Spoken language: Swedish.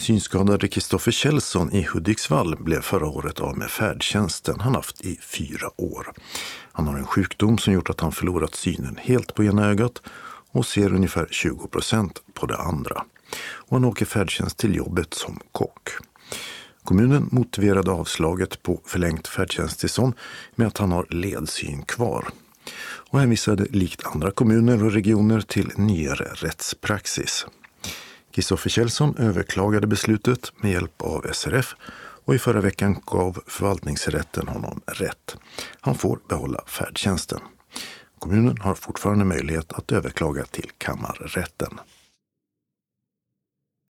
Synskadade Kristoffer Kjellson i Hudiksvall blev förra året av med färdtjänsten han haft i 4 år. Han har en sjukdom som gjort att han förlorat synen helt på ena ögat och ser ungefär 20% på det andra. Och han åker färdtjänst till jobbet som kock. Kommunen motiverade avslaget på förlängt färdtjänsttillstånd med att han har ledsyn kvar. Och hänvisade likt andra kommuner och regioner till nyare rättspraxis. Kristoffer Kjellson överklagade beslutet med hjälp av SRF och i förra veckan gav förvaltningsrätten honom rätt. Han får behålla färdtjänsten. Kommunen har fortfarande möjlighet att överklaga till kammarrätten.